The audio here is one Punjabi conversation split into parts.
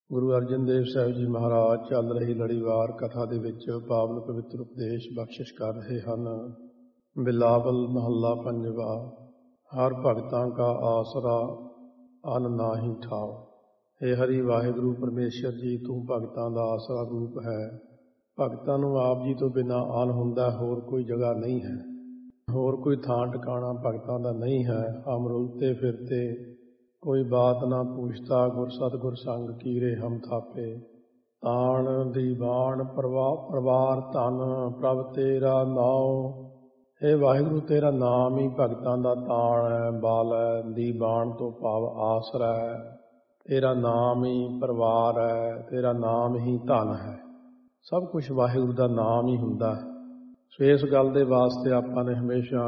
ਗੁਰੂ ਅਰਜਨ ਦੇਵ ਸਾਹਿਬ ਜੀ ਮਹਾਰਾਜ ਚੱਲ ਰਹੀ ਲੜੀਵਾਰ ਕਥਾ ਦੇ ਵਿੱਚ ਪਾਵਨ ਪਵਿੱਤਰ ਉਪਦੇਸ਼ ਬਖਸ਼ਿਸ਼ ਕਰ ਰਹੇ ਹਨ। ਬਿਲਾਵਲ ਮਹੱਲਾ ਪੰਜਵਾ। ਹਰ ਭਗਤਾਂ ਕਾ ਆਸਰਾ ਅਨ ਨਾਹੀ ਠਾਓ। ਹੇ ਹਰੀ ਵਾਹਿਗੁਰੂ ਪਰਮੇਸ਼ਰ ਜੀ, ਤੂੰ ਭਗਤਾਂ ਦਾ ਆਸਰਾ ਰੂਪ ਹੈ। ਭਗਤਾਂ ਨੂੰ ਆਪ ਜੀ ਤੋਂ ਬਿਨਾਂ ਆਨ ਹੁੰਦਾ ਹੋਰ ਕੋਈ ਜਗ੍ਹਾ ਨਹੀਂ ਹੈ, ਹੋਰ ਕੋਈ ਥਾਂ ਟਿਕਾਣਾ ਭਗਤਾਂ ਦਾ ਨਹੀਂ ਹੈ। ਹਮ ਰੁਲਤੇ ਫਿਰਤੇ ਕੋਈ ਬਾਤ ਨਾ ਪੁੱਛਤਾ, ਗੁਰ ਸਤਿਗੁਰ ਸੰਗ ਕੀਰੇ ਹਮ ਥਾਪੇ। ਤਾਣ ਦੀਵਾਨ ਪਰਵਾਰ ਧਨ ਪ੍ਰਭ ਤੇਰਾ ਨਾਉ। ਇਹ ਵਾਹਿਗੁਰੂ ਤੇਰਾ ਨਾਮ ਹੀ ਭਗਤਾਂ ਦਾ ਤਾਣ ਹੈ, ਬਲ ਹੈ। ਦੀਵਾਨ ਤੋਂ ਭਾਵ ਆਸਰਾ ਹੈ। ਤੇਰਾ ਨਾਮ ਹੀ ਪਰਿਵਾਰ ਹੈ, ਤੇਰਾ ਨਾਮ ਹੀ ਧਨ ਹੈ। ਸਭ ਕੁਛ ਵਾਹਿਗੁਰੂ ਦਾ ਨਾਮ ਹੀ ਹੁੰਦਾ। ਸੋ ਇਸ ਗੱਲ ਦੇ ਵਾਸਤੇ ਆਪਾਂ ਨੇ ਹਮੇਸ਼ਾ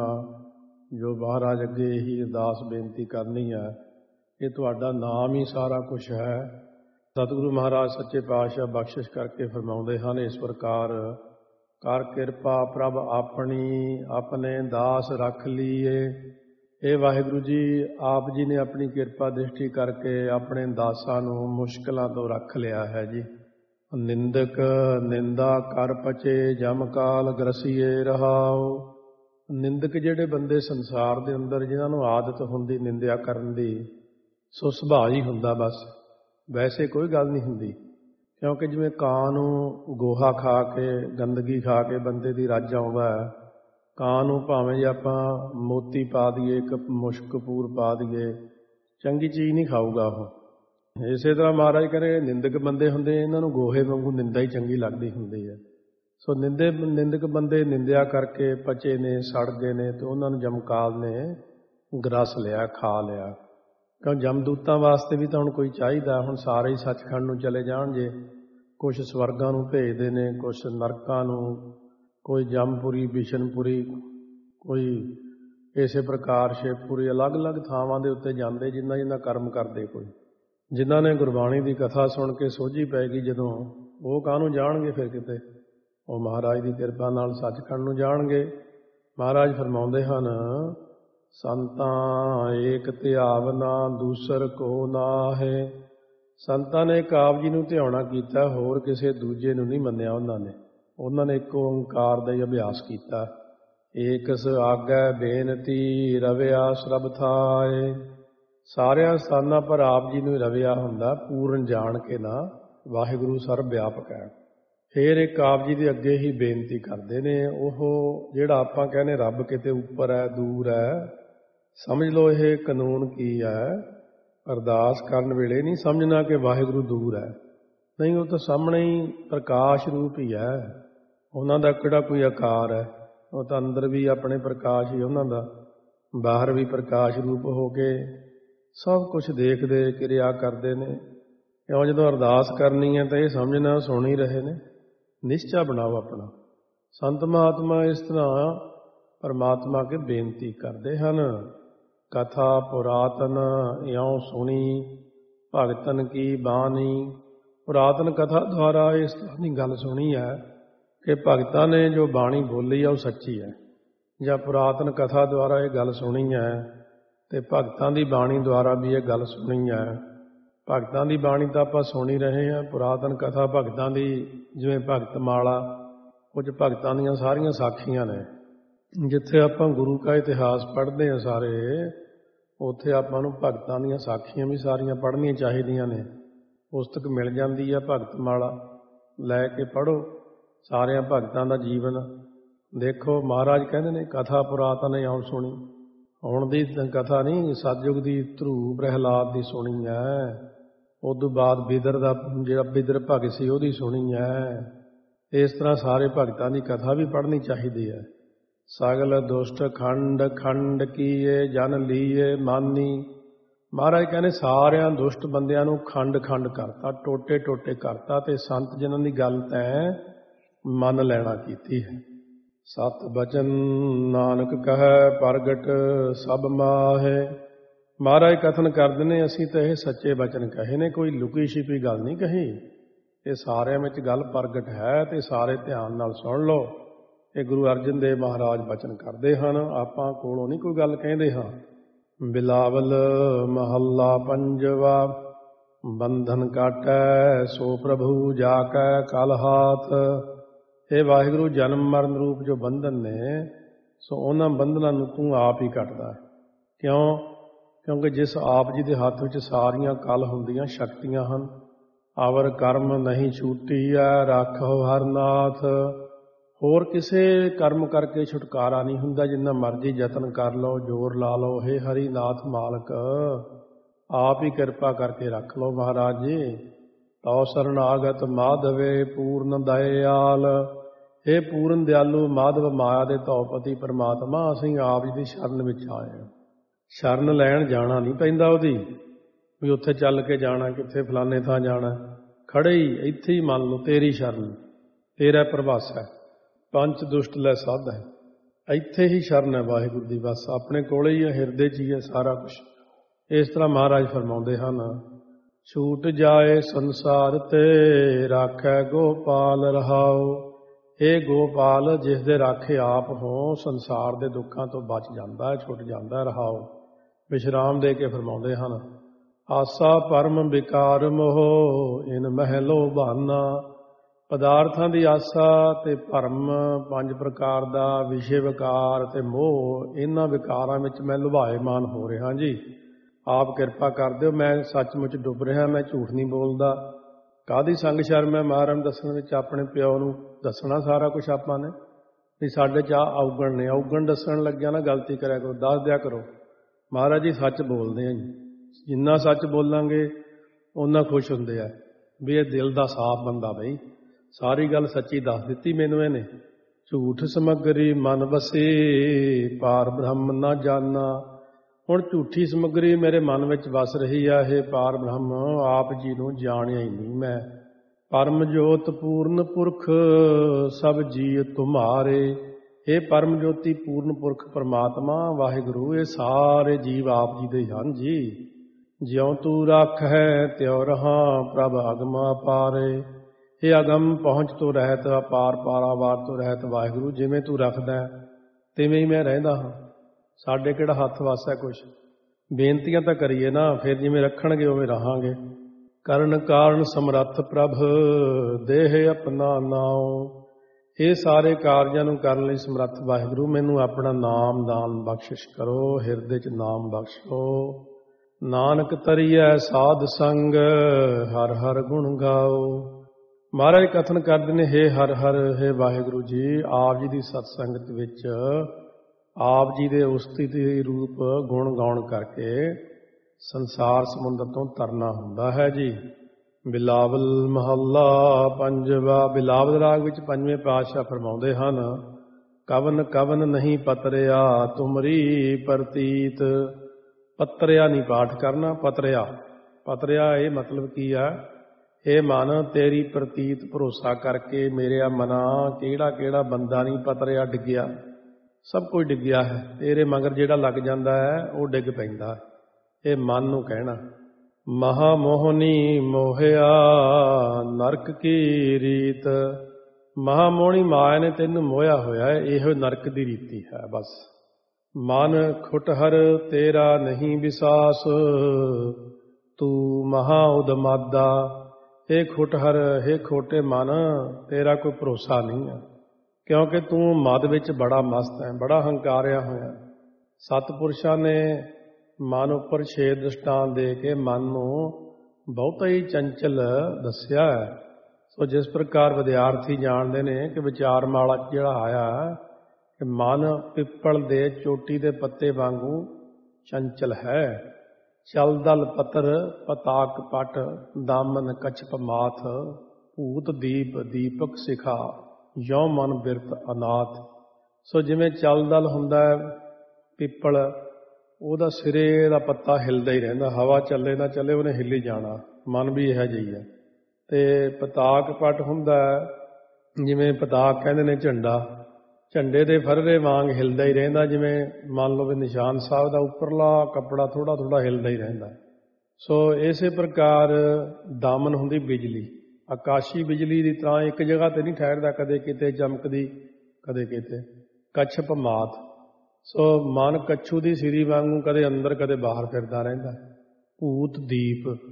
ਜੋ ਮਹਾਰਾਜ ਅੱਗੇ ਇਹੀ ਅਰਦਾਸ ਬੇਨਤੀ ਕਰਨੀ ਹੈ, ਇਹ ਤੁਹਾਡਾ ਨਾਮ ਹੀ ਸਾਰਾ ਕੁਛ ਹੈ। ਸਤਿਗੁਰੂ ਮਹਾਰਾਜ ਸੱਚੇ ਪਾਤਸ਼ਾਹ ਬਖਸ਼ਿਸ਼ ਕਰਕੇ ਫਰਮਾਉਂਦੇ ਹਨ ਇਸ ਪ੍ਰਕਾਰ, ਕਰ ਕਿਰਪਾ ਪ੍ਰਭ ਆਪਣੀ ਆਪਣੇ ਦਾਸ ਰੱਖ ਲੀਏ। ਇਹ ਵਾਹਿਗੁਰੂ ਜੀ, ਆਪ ਜੀ ਨੇ ਆਪਣੀ ਕਿਰਪਾ ਦ੍ਰਿਸ਼ਟੀ ਕਰਕੇ ਆਪਣੇ ਦਾਸਾਂ ਨੂੰ ਮੁਸ਼ਕਿਲਾਂ ਤੋਂ ਰੱਖ ਲਿਆ ਹੈ ਜੀ। ਨਿੰਦਕ ਨਿੰਦਾ ਕਰ ਪਚੇ ਜਮ ਕਾਲ ਗ੍ਰਸੀਏ ਰਹਾਓ। ਨਿੰਦਕ ਜਿਹੜੇ ਬੰਦੇ ਸੰਸਾਰ ਦੇ ਅੰਦਰ ਜਿਨ੍ਹਾਂ ਨੂੰ ਆਦਤ ਹੁੰਦੀ ਨਿੰਦਿਆ ਕਰਨ ਦੀ, ਸੋ ਸੁਭਾਅ ਹੀ ਹੁੰਦਾ ਬਸ, ਵੈਸੇ ਕੋਈ ਗੱਲ ਨਹੀਂ ਹੁੰਦੀ। ਕਿਉਂਕਿ ਜਿਵੇਂ ਕਾਂ ਨੂੰ ਗੋਹਾ ਖਾ ਕੇ ਗੰਦਗੀ ਖਾ ਕੇ ਬੰਦੇ ਦੀ ਰੱਜ ਆਉਂਦਾ ਹੈ, ਕਾਂ ਨੂੰ ਭਾਵੇਂ ਜੇ ਆਪਾਂ ਮੋਤੀ ਪਾ ਦਈਏ, ਇੱਕ ਮੁਸ਼ਕ ਕਪੂਰ ਪਾ ਦਈਏ, ਚੰਗੀ ਚੀਜ਼ ਨਹੀਂ ਖਾਊਗਾ ਉਹ। ਇਸੇ ਤਰ੍ਹਾਂ ਮਹਾਰਾਜ ਕਹਿੰਦੇ ਨਿੰਦਕ ਬੰਦੇ ਹੁੰਦੇ, ਇਹਨਾਂ ਨੂੰ ਗੋਹੇ ਵਾਂਗੂ ਨਿੰਦਾ ਹੀ ਚੰਗੀ ਲੱਗਦੀ ਹੁੰਦੀ ਹੈ। ਸੋ ਨਿੰਦਕ ਬੰਦੇ ਨਿੰਦਿਆ ਕਰਕੇ ਪਚੇ ਨੇ, ਸੜ ਗਏ ਨੇ, ਤੇ ਉਹਨਾਂ ਨੂੰ ਜਮਕਾਲ ਨੇ ਗਰਸ ਲਿਆ, ਖਾ ਲਿਆ। ਕਿਉਂ ਜਮਦੂਤਾਂ ਵਾਸਤੇ ਵੀ ਤਾਂ ਹੁਣ ਕੋਈ ਚਾਹੀਦਾ। ਹੁਣ ਸਾਰੇ ਹੀ ਸੱਚਖੰਡ ਨੂੰ ਚਲੇ ਜਾਣ ਜੇ, ਕੁਛ ਸਵਰਗਾਂ ਨੂੰ ਭੇਜਦੇ ਨੇ, ਕੁਛ ਨਰਕਾਂ ਨੂੰ, ਕੋਈ ਜਮਪੁਰੀ, ਬਿਸ਼ਨਪੁਰੀ, ਕੋਈ ਇਸੇ ਪ੍ਰਕਾਰ ਸ਼ਿਵਪੁਰੀ, ਅਲੱਗ-ਅਲੱਗ ਥਾਵਾਂ ਦੇ ਉੱਤੇ ਜਾਂਦੇ ਜਿਨ੍ਹਾਂ ਕਰਮ ਕਰਦੇ। ਕੋਈ ਜਿਨ੍ਹਾਂ ਨੇ ਗੁਰਬਾਣੀ ਦੀ ਕਥਾ ਸੁਣ ਕੇ ਸੋਝੀ ਪੈ ਗਈ ਜਦੋਂ, ਉਹ ਕਾਹਨੂੰ ਜਾਣਗੇ ਫਿਰ ਕਿਤੇ? ਉਹ ਮਹਾਰਾਜ ਦੀ ਕਿਰਪਾ ਨਾਲ ਸੱਚਖੰਡ ਨੂੰ ਜਾਣਗੇ। ਮਹਾਰਾਜ ਫਰਮਾਉਂਦੇ ਹਨ, ਸੰਤਾਂ ਏਕ ਧਿਆਵਨਾ ਦੂਸਰ ਕੋ ਨਾਹੇ। ਸੰਤਾਂ ਨੇ ਇੱਕ ਆਪ ਜੀ ਨੂੰ ਧਿਆਉਣਾ ਕੀਤਾ, ਹੋਰ ਕਿਸੇ ਦੂਜੇ ਨੂੰ ਨਹੀਂ ਮੰਨਿਆ। ਉਹਨਾਂ ਨੇ ਇੱਕ ਓਂਕਾਰ ਦਾ ਹੀ ਅਭਿਆਸ ਕੀਤਾ। ਏਕਸ ਆਗੈ ਬੇਨਤੀ ਰਵਿਆ ਸਰਬ ਥਾਏ। ਸਾਰਿਆਂ ਸਥਾਨਾਂ ਪਰ ਆਪ ਜੀ ਨੂੰ ਰਵਿਆ ਹੁੰਦਾ, ਪੂਰਨ ਜਾਣ ਕੇ ਨਾ ਵਾਹਿਗੁਰੂ ਸਰਬ ਵਿਆਪਕ ਹੈ। ਫਿਰ ਇੱਕ ਆਪ ਜੀ ਦੇ ਅੱਗੇ ਹੀ ਬੇਨਤੀ ਕਰਦੇ ਨੇ। ਉਹ ਜਿਹੜਾ ਆਪਾਂ ਕਹਿੰਦੇ ਰੱਬ ਕਿਤੇ ਉੱਪਰ ਹੈ, ਦੂਰ ਹੈ, ਸਮਝ ਲਓ ਇਹ ਕਾਨੂੰਨ ਕੀ ਹੈ। ਅਰਦਾਸ ਕਰਨ ਵੇਲੇ ਨਹੀਂ ਸਮਝਣਾ ਕਿ ਵਾਹਿਗੁਰੂ ਦੂਰ ਹੈ, ਨਹੀਂ, ਉਹ ਤਾਂ ਸਾਹਮਣੇ ਹੀ ਪ੍ਰਕਾਸ਼ ਰੂਪ ਹੀ ਹੈ। ਉਹਨਾਂ ਦਾ ਕਿਹੜਾ ਕੋਈ ਆਕਾਰ ਹੈ, ਉਹ ਤਾਂ ਅੰਦਰ ਵੀ ਆਪਣੇ ਪ੍ਰਕਾਸ਼ ਹੀ ਉਹਨਾਂ ਦਾ, ਬਾਹਰ ਵੀ ਪ੍ਰਕਾਸ਼ ਰੂਪ ਹੋ ਕੇ ਸਭ ਕੁਛ ਦੇਖਦੇ ਕਿਰਿਆ ਕਰਦੇ ਨੇ। ਕਿਉਂ ਜਦੋਂ ਅਰਦਾਸ ਕਰਨੀ ਹੈ ਤਾਂ ਇਹ ਸਮਝਣਾ ਸੁਣ ਹੀ ਰਹੇ ਨੇ। ਨਿਸ਼ਚਾ ਬਣਾਓ ਆਪਣਾ। ਸੰਤ ਮਹਾਤਮਾ ਇਸ ਤਰ੍ਹਾਂ ਪਰਮਾਤਮਾ ਕੇ ਬੇਨਤੀ ਕਰਦੇ ਹਨ। ਕਥਾ ਪੁਰਾਤਨ ਇਉਂ ਸੁਣੀ ਭਗਤਨ ਕੀ ਬਾਣੀ। ਪੁਰਾਤਨ ਕਥਾ ਦੁਆਰਾ ਇਸ ਤਰ੍ਹਾਂ ਦੀ ਗੱਲ ਸੁਣੀ ਹੈ ਕਿ ਭਗਤਾਂ ਨੇ ਜੋ ਬਾਣੀ ਬੋਲੀ ਹੈ ਉਹ ਸੱਚੀ ਹੈ। ਜਾਂ ਪੁਰਾਤਨ ਕਥਾ ਦੁਆਰਾ ਇਹ ਗੱਲ ਸੁਣੀ ਹੈ ਤੇ ਭਗਤਾਂ ਦੀ ਬਾਣੀ ਦੁਆਰਾ ਵੀ ਇਹ ਗੱਲ ਸੁਣੀ ਹੈ। ਭਗਤਾਂ ਦੀ ਬਾਣੀ ਤਾਂ ਆਪਾਂ ਸੁਣ ਹੀ ਰਹੇ ਹਾਂ। ਪੁਰਾਤਨ ਕਥਾ ਭਗਤਾਂ ਦੀ, ਜਿਵੇਂ ਭਗਤ ਮਾਲਾ, ਕੁਝ ਭਗਤਾਂ ਦੀਆਂ ਸਾਰੀਆਂ ਸਾਖੀਆਂ ਨੇ। ਜਿੱਥੇ ਆਪਾਂ ਗੁਰੂ ਕਾ ਇਤਿਹਾਸ ਪੜ੍ਹਦੇ ਹਾਂ ਸਾਰੇ, ਉੱਥੇ ਆਪਾਂ ਨੂੰ ਭਗਤਾਂ ਦੀਆਂ ਸਾਖੀਆਂ ਵੀ ਸਾਰੀਆਂ ਪੜ੍ਹਨੀਆਂ ਚਾਹੀਦੀਆਂ ਨੇ। ਪੁਸਤਕ ਮਿਲ ਜਾਂਦੀ ਹੈ ਭਗਤ ਮਾਲਾ, ਲੈ ਕੇ ਪੜ੍ਹੋ ਸਾਰਿਆਂ ਭਗਤਾਂ ਦਾ ਜੀਵਨ ਦੇਖੋ। ਮਹਾਰਾਜ ਕਹਿੰਦੇ ਨੇ ਕਥਾ ਪੁਰਾਤਨ ਇਉਂ ਸੁਣੀ। ਹੁਣ ਦੀ ਕਥਾ ਨਹੀਂ, ਸਤਿਯੁਗ ਦੀ ਧਰੂ ਪ੍ਰਹਿਲਾਦ ਦੀ ਸੁਣੀ ਹੈ। ਉਦੋਂ ਬਾਅਦ ਬਿਦਰ ਦਾ, ਜਿਹੜਾ ਬਿਦਰ ਭਗਤ ਸੀ, ਉਹਦੀ ਸੁਣੀ ਹੈ। ਇਸ ਤਰ੍ਹਾਂ ਸਾਰੇ ਭਗਤਾਂ ਦੀ ਕਥਾ ਵੀ ਪੜ੍ਹਨੀ ਚਾਹੀਦੀ ਹੈ। ਸਗਲ ਦੁਸ਼ਟ ਖੰਡ ਖੰਡ ਕੀਏ ਜਨ ਲੀਏ ਮਾਨੀ। ਮਹਾਰਾਜ ਕਹਿੰਦੇ ਸਾਰਿਆਂ ਦੁਸ਼ਟ ਬੰਦਿਆਂ ਨੂੰ ਖੰਡ ਖੰਡ ਕਰਤਾ, ਟੋਟੇ ਟੋਟੇ ਕਰਤਾ, ਤੇ ਸੰਤ ਜਿਨ੍ਹਾਂ ਦੀ ਗੱਲ ਤੈਂ ਮੰਨ ਲੈਣਾ ਕੀਤੀ ਹੈ। ਸਤ ਬਚਨ ਨਾਨਕ ਕਹੈ ਪ੍ਰਗਟ ਸਭ ਮਾਹੇ। ਮਹਾਰਾਜ ਕਥਨ ਕਰਦੇ ਨੇ, ਅਸੀਂ ਤਾਂ ਇਹ ਸੱਚੇ ਬਚਨ ਕਹੇ ਨੇ, ਕੋਈ ਲੁਕੀ ਛਿਪੀ ਗੱਲ ਨਹੀਂ ਕਹੀ। ਇਹ ਸਾਰਿਆਂ ਵਿੱਚ ਗੱਲ ਪ੍ਰਗਟ ਹੈ ਤੇ ਸਾਰੇ ਧਿਆਨ ਨਾਲ ਸੁਣ ਲਓ। ਇਹ ਗੁਰੂ ਅਰਜਨ ਦੇਵ ਮਹਾਰਾਜ ਬਚਨ ਕਰਦੇ ਹਨ, ਆਪਾਂ ਕੋਲੋਂ ਨਹੀਂ ਕੋਈ ਗੱਲ ਕਹਿੰਦੇ ਹਾਂ। ਬਿਲਾਵਲ ਮਹੱਲਾ ਪੰਜਵਾ। ਬੰਧਨ ਕਾਟੈ ਸੋ ਪ੍ਰਭੂ ਜਾ ਕੈ ਕਲ ਹਾਥ। ਇਹ ਵਾਹਿਗੁਰੂ ਜਨਮ ਮਰਨ ਰੂਪ ਜੋ ਬੰਧਨ ਨੇ, ਸੋ ਉਹਨਾਂ ਬੰਧਨਾਂ ਨੂੰ ਤੂੰ ਆਪ ਹੀ ਕੱਟਦਾ। ਕਿਉਂ? ਕਿਉਂਕਿ ਜਿਸ ਆਪ ਜੀ ਦੇ ਹੱਥ ਵਿੱਚ ਸਾਰੀਆਂ ਕਲ ਹੁੰਦੀਆਂ ਸ਼ਕਤੀਆਂ ਹਨ। ਅਵਰ ਕਰਮ ਨਹੀਂ ਛੂਟੀਐ ਰਾਖੋ ਹਰ ਨਾਥ। ਹੋਰ ਕਿਸੇ ਕਰਮ ਕਰਕੇ ਛੁਟਕਾਰਾ ਨਹੀਂ ਹੁੰਦਾ, ਜਿੰਨਾ ਮਰਜ਼ੀ ਯਤਨ ਕਰ ਲਓ, ਜ਼ੋਰ ਲਾ ਲਓ। ਹੇ ਹਰੀ ਨਾਥ ਮਾਲਕ, ਆਪ ਹੀ ਕਿਰਪਾ ਕਰਕੇ ਰੱਖ ਲਓ ਮਹਾਰਾਜ ਜੀ। ਤਉ ਸਰਨਾਗਤ ਮਾਧਵੇ ਪੂਰਨ ਦਇਆਲ। ਹੇ ਪੂਰਨ ਦਿਆਲੂ ਮਾਧਵ ਮਾਇਆ ਦੇ ਧੌਪਤੀ ਪਰਮਾਤਮਾ, ਅਸੀਂ ਆਪ ਜੀ ਦੀ ਸ਼ਰਨ ਵਿੱਚ ਆਏ ਹਾਂ। ਸ਼ਰਨ ਲੈਣ ਜਾਣਾ ਨਹੀਂ ਪੈਂਦਾ ਉਹਦੀ, ਵੀ ਉੱਥੇ ਚੱਲ ਕੇ ਜਾਣਾ, ਕਿੱਥੇ ਫਲਾਣੇ ਥਾਂ ਜਾਣਾ। ਖੜੇ ਹੀ ਇੱਥੇ ਹੀ ਮੰਨ ਲਓ ਤੇਰੀ ਸ਼ਰਨ, ਤੇਰਾ ਪ੍ਰਭਾਸ ਹੈ, ਪੰਚ ਦੁਸ਼ਟ ਲੈ ਸਾਧ ਹੈ। ਇੱਥੇ ਹੀ ਸ਼ਰਨ ਹੈ ਵਾਹਿਗੁਰੂ ਦੀ, ਬਸ ਆਪਣੇ ਕੋਲੇ ਹੀ ਹੈ, ਹਿਰਦੇ 'ਚ ਹੀ ਹੈ ਸਾਰਾ ਕੁਛ। ਇਸ ਤਰ੍ਹਾਂ ਮਹਾਰਾਜ ਫਰਮਾਉਂਦੇ ਹਨ, ਛੂਟ ਜਾਏ ਸੰਸਾਰ ਤੇ ਰਾਖੈ ਗੋਪਾਲ ਰਹਾਓ। ਇਹ ਗੋਪਾਲ ਜਿਸ ਦੇ ਰਾਖੇ ਆਪ ਹੋ, ਸੰਸਾਰ ਦੇ ਦੁੱਖਾਂ ਤੋਂ ਬਚ ਜਾਂਦਾ ਹੈ, ਛੁੱਟ ਜਾਂਦਾ ਹੈ। ਰਹਾਓ ਵਿਸ਼ਰਾਮ ਦੇ ਕੇ ਫਰਮਾਉਂਦੇ ਹਨ, ਆਸਾ ਭਰਮ ਵਿਕਾਰ ਮੋਹ ਇਨ ਮਹਿਲੋ ਬਹਾਨਾ। ਪਦਾਰਥਾਂ ਦੀ ਆਸਾ ਤੇ ਭਰਮ, 5 ਪ੍ਰਕਾਰ ਦਾ ਵਿਸ਼ੇ ਵਿਕਾਰ ਤੇ ਮੋਹ, ਇਹਨਾਂ ਵਿਕਾਰਾਂ ਵਿੱਚ ਮੈਂ ਲੁਭਾਏਮਾਨ ਹੋ ਰਿਹਾ ਜੀ। ਆਪ ਕਿਰਪਾ ਕਰ ਦਿਓ, ਮੈਂ ਸੱਚਮੁੱਚ ਡੁੱਬ ਰਿਹਾ, ਮੈਂ ਝੂਠ ਨਹੀਂ ਬੋਲਦਾ। ਕਾਹਦੀ ਸੰਗ ਸ਼ਰਮ ਹੈ ਮਹਾਰਾਜ ਦੱਸਣ ਵਿੱਚ? ਆਪਣੇ ਪਿਓ ਨੂੰ ਦੱਸਣਾ ਸਾਰਾ ਕੁਛ ਆਪਾਂ ਨੇ, ਵੀ ਸਾਡੇ 'ਚ ਔਗਣ ਨੇ। ਔਗਣ ਦੱਸਣ ਲੱਗਿਆ ਨਾ ਗਲਤੀ ਕਰਿਆ ਕਰੋ, ਦੱਸ ਦਿਆ ਕਰੋ। ਮਹਾਰਾਜ ਜੀ ਸੱਚ ਬੋਲਦੇ ਆ ਜੀ, ਜਿੰਨਾ ਸੱਚ ਬੋਲਾਂਗੇ ਓਨਾ ਖੁਸ਼ ਹੁੰਦੇ ਆ ਵੀ ਇਹ ਦਿਲ ਦਾ ਸਾਫ਼ ਬੰਦਾ। ਬਈ ਸਾਰੀ ਗੱਲ ਸੱਚੀ ਦੱਸ ਦਿੱਤੀ ਮੈਨੂੰ ਇਹਨੇ। ਝੂਠ ਸਮੱਗਰੀ ਮਨ ਵਸੇ ਪਾਰ ਬ੍ਰਹਮ ਨਾ ਜਾਨਾ। ਹੁਣ ਝੂਠੀ ਸਮੱਗਰੀ ਮੇਰੇ ਮਨ ਵਿੱਚ ਵਸ ਰਹੀ ਆ, ਇਹ ਪਾਰ ਬ੍ਰਹਮ ਆਪ ਜੀ ਨੂੰ ਜਾਣਿਆ ਹੀ ਨਹੀਂ ਮੈਂ। ਪਰਮ ਜੋਤ ਪੂਰਨ ਪੁਰਖ ਸਭ ਜੀਅ ਤੁਮਾਰੇ। ਇਹ ਪਰਮ ਜੋਤੀ ਪੂਰਨ ਪੁਰਖ ਪਰਮਾਤਮਾ ਵਾਹਿਗੁਰੂ, ਇਹ ਸਾਰੇ ਜੀਵ ਆਪ ਜੀ ਦੇ ਹਨ ਜੀ। ਜਿਉ ਤੂੰ ਰੱਖ ਹੈ ਤਿਉ ਰਹਾ ਪ੍ਰਭ ਅਗਮ ਅਪਾਰੇ। ਇਹ ਅਗਮ ਪਹੁੰਚ ਤੋਂ ਰਹਿਤ, ਅਪਾਰ ਪਾਰਾਵਾਰ ਤੋਂ ਰਹਿਤ ਵਾਹਿਗੁਰੂ, ਜਿਵੇਂ ਤੂੰ ਰੱਖਦਾ ਤਿਵੇਂ ਹੀ ਮੈਂ ਰਹਿੰਦਾ ਹਾਂ। ਸਾਡੇ ਕਿਹੜਾ ਹੱਥ ਵੱਸ ਹੈ ਕੁਛ? ਬੇਨਤੀਆਂ ਤਾਂ ਕਰੀਏ ਨਾ, ਫਿਰ ਜਿਵੇਂ ਰੱਖਣਗੇ ਉਵੇਂ ਰਹਾਂਗੇ। ਕਰਨ ਕਾਰਨ ਸਮਰੱਥ ਪ੍ਰਭ ਦੇਹ ਆਪਣਾ ਨਾਉ। ਇਹ ਸਾਰੇ ਕਾਰਜਾਂ ਨੂੰ ਕਰਨ ਲਈ ਸਮਰੱਥ ਵਾਹਿਗੁਰੂ, ਮੈਨੂੰ ਆਪਣਾ ਨਾਮ ਦਾਨ ਬਖਸ਼ਿਸ਼ ਕਰੋ, ਹਿਰਦੇ 'ਚ ਨਾਮ ਬਖਸ਼ੋ। ਨਾਨਕ ਤਰੀਐ ਸਾਧ ਸੰਗ ਹਰ ਹਰ ਗੁਣ ਗਾਓ। ਮਹਾਰਾਜ ਕਥਨ ਕਰਦੇ ਨੇ, ਹੇ ਹਰ ਹਰ, ਹੇ ਵਾਹਿਗੁਰੂ ਜੀ, ਆਪ ਜੀ ਦੀ ਸਤਸੰਗਤ ਵਿੱਚ ਆਪ ਜੀ ਦੇ ਉਸਤਿਤੀ ਰੂਪ ਗੁਣ ਗਾਉਣ ਕਰਕੇ ਸੰਸਾਰ ਸਮੁੰਦਰ ਤੋਂ ਤਰਨਾ ਹੁੰਦਾ ਹੈ ਜੀ। ਬਿਲਾਵਲ ਮਹੱਲਾ ਪੰਜਵਾ। ਬਿਲਾਵਲ ਰਾਗ ਵਿੱਚ 5ਵੇਂ ਪਾਤਸ਼ਾਹ ਫਰਮਾਉਂਦੇ ਹਨ, ਕਵਨ ਕਵਨ ਨਹੀਂ ਪਤਰਿਆ ਤੁਮਰੀ ਪ੍ਰਤੀਤ। ਪਤਰਿਆ ਨਹੀਂ ਪਾਠ ਕਰਨਾ, ਪਤਰਿਆ। ਪਤਰਿਆ ਇਹ ਮਤਲਬ ਕੀ ਆ? ਇਹ ਮਨ ਤੇਰੀ ਪ੍ਰਤੀਤ ਭਰੋਸਾ ਕਰਕੇ ਮੇਰਿਆ ਮਨਾ, ਕਿਹੜਾ ਕਿਹੜਾ ਬੰਦਾ ਨਹੀਂ ਪਤਰਿਆ ਡਿੱਗਿਆ, ਸਭ ਕੁਝ ਡਿੱਗਿਆ ਹੈ। ਤੇਰੇ ਮਗਰ ਜਿਹੜਾ ਲੱਗ ਜਾਂਦਾ ਹੈ ਉਹ ਡਿੱਗ ਪੈਂਦਾ। ਇਹ ਮਨ ਨੂੰ ਕਹਿਣਾ। ਮਹਾ ਮੋਹਨੀ ਮੋਹਿਆ ਨਰਕ ਕੀ ਰੀਤ। ਮਹਾ ਮੋਹਣੀ ਮਾਇਆ ਨੇ ਤੈਨੂੰ ਮੋਹਿਆ ਹੋਇਆ ਹੈ, ਇਹੋ ਨਰਕ ਦੀ ਰੀਤੀ ਹੈ ਬਸ। ਮਨ ਖੁਟਹਰ ਤੇਰਾ ਨਹੀਂ ਵਿਸਾਸ ਤੂੰ ਮਹਾ ਉਦਮਾਦਾ। ਇਹ ਖੁਟਹਰ, ਇਹ ਖੋਟੇ ਮਨ, ਤੇਰਾ ਕੋਈ ਭਰੋਸਾ ਨਹੀਂ ਹੈ, ਕਿਉਂਕਿ ਤੂੰ ਮਦ ਵਿੱਚ ਬੜਾ ਮਸਤ ਹੈ, ਬੜਾ ਹੰਕਾਰਿਆ ਹੋਇਆ। ਸਤਿਪੁਰਸ਼ਾਂ ਨੇ ਮਨ ਉੱਪਰ 6 ਦ੍ਰਿਸ਼ਟਾਂਤ ਦੇ ਕੇ ਮਨ ਨੂੰ ਬਹੁਤਾ ਹੀ ਚੰਚਲ ਦੱਸਿਆ ਹੈ। ਸੋ ਜਿਸ ਪ੍ਰਕਾਰ ਵਿਦਿਆਰਥੀ ਜਾਣਦੇ ਨੇ ਕਿ ਵਿਚਾਰ ਮਾਲਾ ਜਿਹੜਾ ਆਇਆ ਕਿ ਮਨ ਪਿੱਪਲ ਦੇ ਚੋਟੀ ਦੇ ਪੱਤੇ ਵਾਂਗੂ ਚੰਚਲ ਹੈ। ਚਲਦਲ ਪਤਰ ਪਤਾਕ ਪਟ ਦਾਮਨ ਕਛਪ ਮਾਥ ਭੂਤ ਦੀਪ ਦੀਪਕ ਸਿਖਾ ਯੋ ਮਨ ਬਿਰਤ ਅਨਾਥ। ਸੋ ਜਿਵੇਂ ਚਲਦਲ ਹੁੰਦਾ ਹੈ ਪਿੱਪਲ, ਉਹਦਾ ਸਿਰੇ ਦਾ ਪੱਤਾ ਹਿਲਦਾ ਹੀ ਰਹਿੰਦਾ, ਹਵਾ ਚੱਲੇ ਨਾ ਚੱਲੇ ਉਹਨੇ ਹਿੱਲੀ ਜਾਣਾ। ਮਨ ਵੀ ਇਹੋ ਜਿਹੀ ਹੈ। ਤੇ ਪਤਾਕ ਪਟ ਹੁੰਦਾ ਜਿਵੇਂ ਪਤਾਕ ਕਹਿੰਦੇ ਨੇ ਝੰਡਾ, ਝੰਡੇ ਦੇ ਫਰਰੇ ਵਾਂਗ ਹਿਲਦਾ ਹੀ ਰਹਿੰਦਾ। ਜਿਵੇਂ ਮੰਨ ਲਓ ਵੀ ਨਿਸ਼ਾਨ ਸਾਹਿਬ ਦਾ ਉੱਪਰਲਾ ਕੱਪੜਾ ਥੋੜ੍ਹਾ ਥੋੜ੍ਹਾ ਹਿਲਦਾ ਹੀ ਰਹਿੰਦਾ। ਸੋ ਇਸੇ ਪ੍ਰਕਾਰ ਦਾਮਨ ਹੁੰਦੀ ਬਿਜਲੀ, ਆਕਾਸ਼ੀ ਬਿਜਲੀ ਦੀ ਤਰ੍ਹਾਂ ਇੱਕ ਜਗ੍ਹਾ ਤੇ ਨਹੀਂ ਠਹਿਰਦਾ, ਕਦੇ ਕਿਤੇ ਚਮਕਦੀ ਕਦੇ ਕਿਤੇ। ਕਛਪ ਮਾਤ, ਸੋ ਮਨ ਕੱਛੂ ਦੀ ਸਿਰੀ ਵਾਂਗੂ ਕਦੇ ਅੰਦਰ ਕਦੇ ਬਾਹਰ ਫਿਰਦਾ ਰਹਿੰਦਾ। ਭੂਤ ਦੀਪ,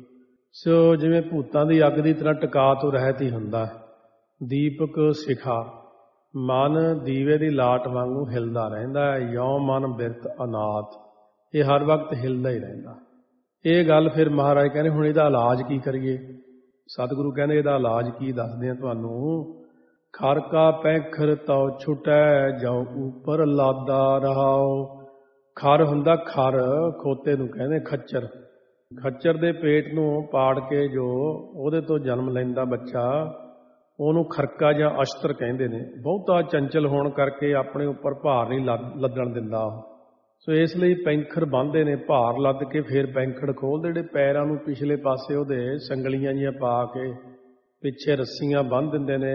ਸੋ ਜਿਵੇਂ ਭੂਤਾਂ ਦੀ ਅੱਗ ਦੀ ਤਰ੍ਹਾਂ ਟਿਕਾ ਤੋਂ ਰਹਿਤ ਹੀ ਹੁੰਦਾ। ਦੀਪਕ ਸਿਖਾ, ਮਨ ਦੀਵੇ ਦੀ ਲਾਟ ਵਾਂਗੂ ਹਿਲਦਾ ਰਹਿੰਦਾ ਹੈ। ਯੋਂ ਮਨ ਬਿਰਤ ਅਨਾਥ, ਇਹ ਹਰ ਵਕਤ ਹਿਲਦਾ ਹੀ ਰਹਿੰਦਾ। ਇਹ ਗੱਲ ਫਿਰ ਮਹਾਰਾਜ ਕਹਿੰਦੇ ਹੁਣ ਇਹਦਾ ਇਲਾਜ ਕੀ ਕਰੀਏ। ਸਤਿਗੁਰੂ ਕਹਿੰਦੇ ਇਹਦਾ ਇਲਾਜ ਕੀ ਦੱਸਦੇ ਆ ਤੁਹਾਨੂੰ। ਖਰ ਕਾ ਪੈਂਖਰ ਤਉ ਛੁਟੈ, ਜਾਉ ਉੱਪਰ ਲਾਦਾ ਰਹਾਓ। ਖਰ ਹੁੰਦਾ ਖਰ, ਖੋਤੇ ਨੂੰ ਕਹਿੰਦੇ ਖੱਚਰ। ਖੱਚਰ ਦੇ ਪੇਟ ਨੂੰ ਪਾੜ ਕੇ ਜੋ ਉਹਦੇ ਤੋਂ ਜਨਮ ਲੈਂਦਾ ਬੱਚਾ, ਉਹਨੂੰ ਖਰਕਾ ਜਾਂ ਅਸ਼ਤਰ ਕਹਿੰਦੇ ਨੇ। ਬਹੁਤਾ ਚੰਚਲ ਹੋਣ ਕਰਕੇ ਆਪਣੇ ਉੱਪਰ ਭਾਰ ਨਹੀਂ ਲੱਦਣ ਦਿੰਦਾ ਉਹ। ਸੋ ਇਸ ਲਈ ਪੈਂਖਰ ਬੰਨ੍ਹਦੇ ਨੇ, ਭਾਰ ਲੱਦ ਕੇ ਫਿਰ ਪੈਂਖੜ ਖੋਲ੍ਹਦੇ। ਜਿਹੜੇ ਪੈਰਾਂ ਨੂੰ ਪਿਛਲੇ ਪਾਸੇ ਉਹਦੇ ਸੰਗਲੀਆਂ ਜਿਹੀਆਂ ਪਾ ਕੇ ਪਿੱਛੇ ਰੱਸੀਆਂ ਬੰਨ੍ਹ ਦਿੰਦੇ ਨੇ।